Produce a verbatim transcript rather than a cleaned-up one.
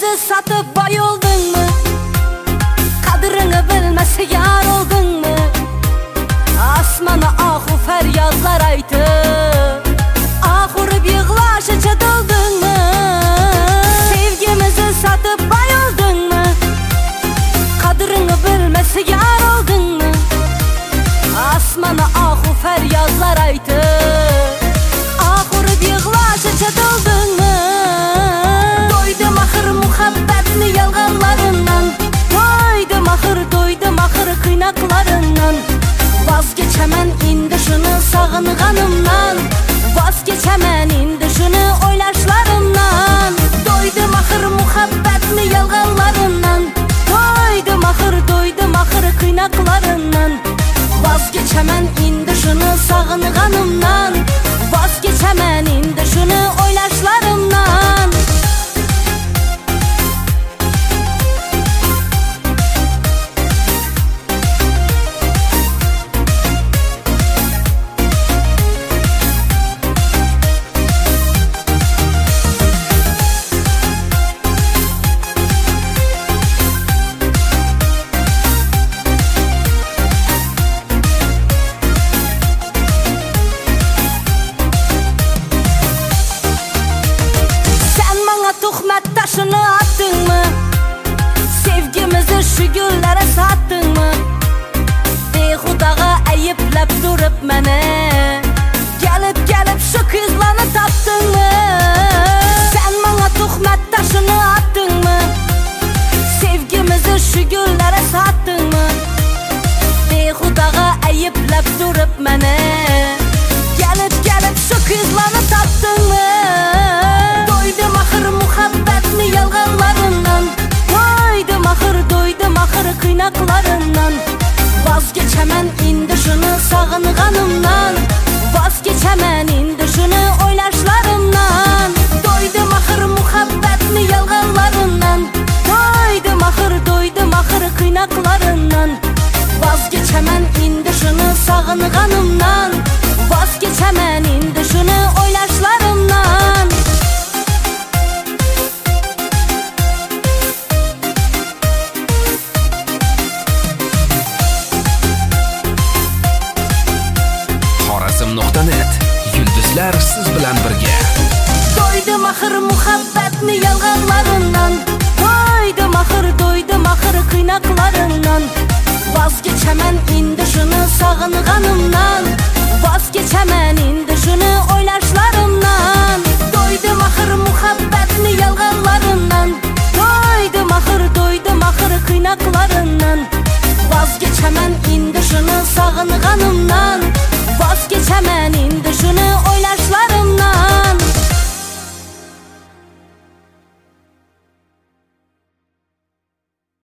Sevgimizi satıp boy oldun mu? Kadrini bilmesi yar oldun mu? Asmana ahu feryadlar aytı, ahurib yığlaşı çatıldın mı? Sevgimizi satıp boy oldun mu? Kadrini bilmesi yar oldun mu? Asmana ahu feryadlar aytı, ahurib yığlaşı çatıldın mı? Doydum ahır muhabbetli yalganlarından, doydum ahır, doydum ahır kıynaklarından. Vazgeçemen indi şunu sağınğanımdan, vazgeçemen indi şunu oylaşlarımdan. Doydum ahır muhabbetli yalganlarından, doydum ahır, doydum ahır kıynaklarından. Vazgeçemen indi şunu sağınğanımdan, vazgeçemen indi şunu oylaşlarımdan. Tuhmet taşını attın mı? Sevgimizi şu güllere sattın mı? Behudağa eyiplep durup mene, gelip gelip şu kızlanı taptın mı? Sen bana tuhmet taşını attın mı? Sevgimizi şu güllere sattın mı? Behudağa eyiplep durup mene, gelip gelip şu kızlanı taptın mı? Doydum ahır muhabbetli yalganlarından, doydum ahır, doydum ahır kıynaklarından. Vazgeçemen indi şunu sağınğanımdan, vazgeçemen indi şunu oylaşlarımdan. Doydum ahır muhabbetli yalganlarından, doydum ahır, doydum ahır kıynaklarından. Vazgeçemen indi şunu sağınğanımdan, vazgeçemen indi şunu oylaşlarımdan. Xorazm nuqta net yulduzlar siz bilan birga. Doydum ahır muhabbetli yalganlarından, doydum ahır, doydum ahır kıynaklarından. Vazgeçemen indi şunu sağınğanımdan, vazgeçemen indi şunu oylaşlarımdan. Doydum ahır muhabbetli yalganlarından, doydum ahır, doydum ahır kıynaklarından. Vazgeçemen indi şunu sağınğanımdan, vazgeçemen indi şunu